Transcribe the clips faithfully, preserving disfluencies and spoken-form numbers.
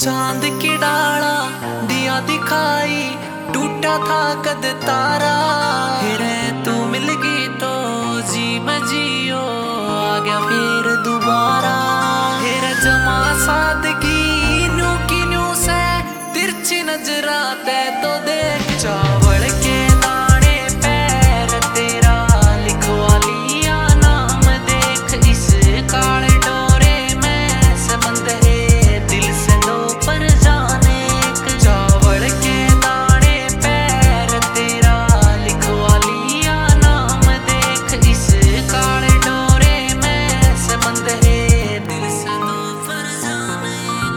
चांद की डाला दिया दिखाई, टूटा था कद तारा। हिरे तू मिल गई तो जी मैं जियो, आ गया फिर दोबारा। हिरे जमा सादगी न्यू की न्यू से, तिरछी नजरा ते तो देख। चावल के दाने पैर तेरा, लिखवा लिया नाम देख। इस काले डोरे में संबंध है, दिल से दो पर जाने। चावल के दाने पैर तेरा, लिखवा लिया नाम देख। इस काले डोरे में संबंध है, दिल से दो पर जाने।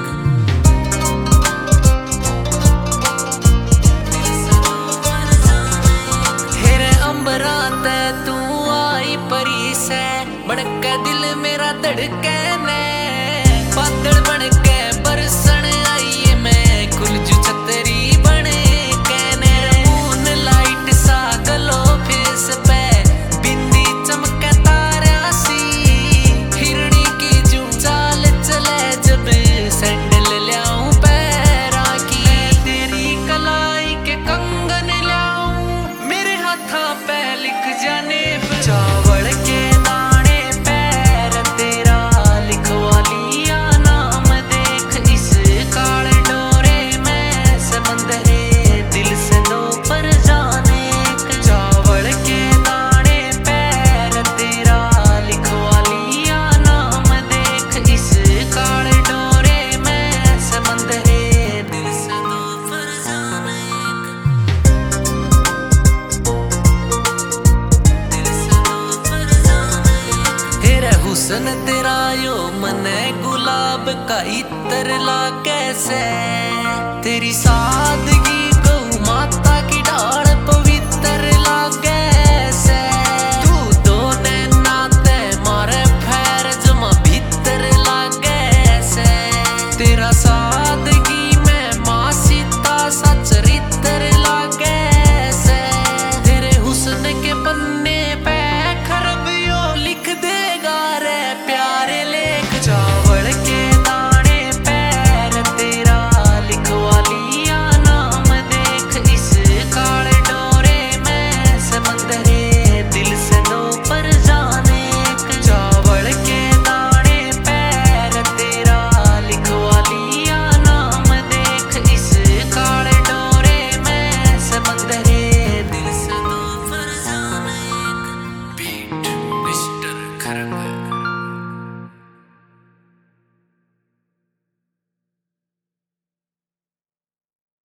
तू आई परी से बनके दिल मेरा धड़के ने, बादल बनके बरसन आई मैं। कुलजू छतरी बने कहने, मून लाइट सा गलो फेस पे, बिंदी चमके तारा सी। हिरणी की जू चाल चले जब, सैंडल ल्याऊं पैरा की। तेरी कलाई के कंगन ल्याऊं, मेरे हाथा पे लिख जाने। चावल के दाने पैर तेरा, लिखवा लिया नाम देख। इस काले डोरे में संबंध है, दिल से दो पर जाने। चावल के दाने पैर तेरा, लिखवा लिया नाम देख। इस काले डोरे में संबंध है, दिल से दो पर जाने। हुस्न तेरा यो मने गुलाब का इत्र ला कैसे, तेरी सादगी